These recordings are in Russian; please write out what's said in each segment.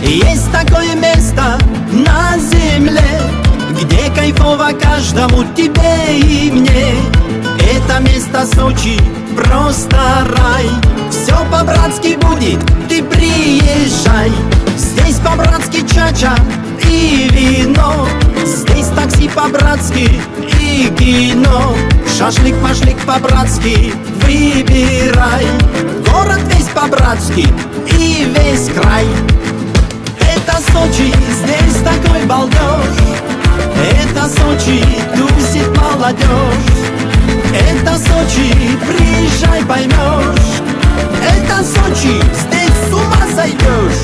Есть такое место на земле, где кайфово каждому, тебе и мне. Это место Сочи, просто рай. Все по-братски будет, ты приезжай. Здесь по-братски чача и вино, здесь такси по-братски и кино. Шашлык-машлык по-братски выбирай. Город весь по-братски и весь край. Это Сочи, здесь такой балдеж. Это Сочи, тусит молодежь. Это Сочи, приезжай, поймешь. Это Сочи, здесь с ума сойдешь.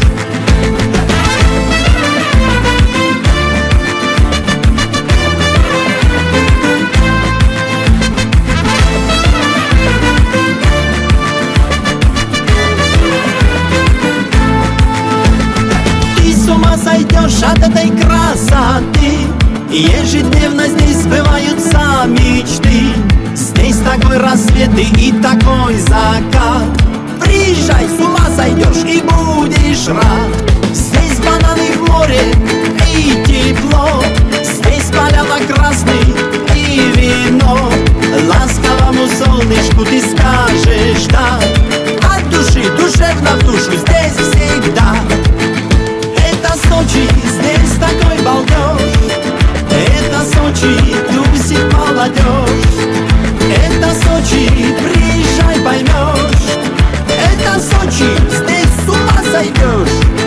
Ты с ума сойдешь от этой красоты. Ежедневно здесь сбываются мечты. Здесь такой рассвет и такой закат. Приезжай, с ума сойдешь и будешь рад. Здесь бананы в море и тепло. Здесь поляна красный и вино. Ласковому солнышку ты скажешь да. От души, душевно в душу, здесь всегда. Это Сочи, здесь такой балдеж. Это Сочи, тусит молодежь. Это Сочи, приезжай, поймешь. Это Сочи, здесь с ума сойдешь.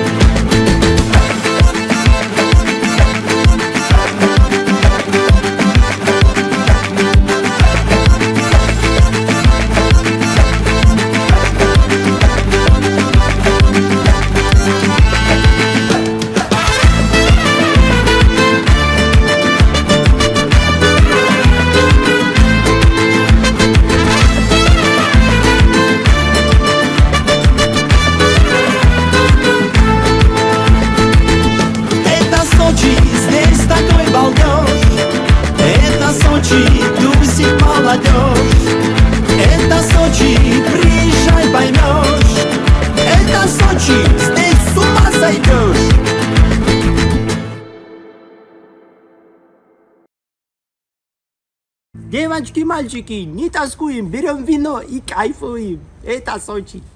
Это Сочи, приезжай, поймешь. Это Сочи, здесь с ума сойдешь. Девочки, мальчики, не тоскуем, берем вино и кайфуем. Это Сочи.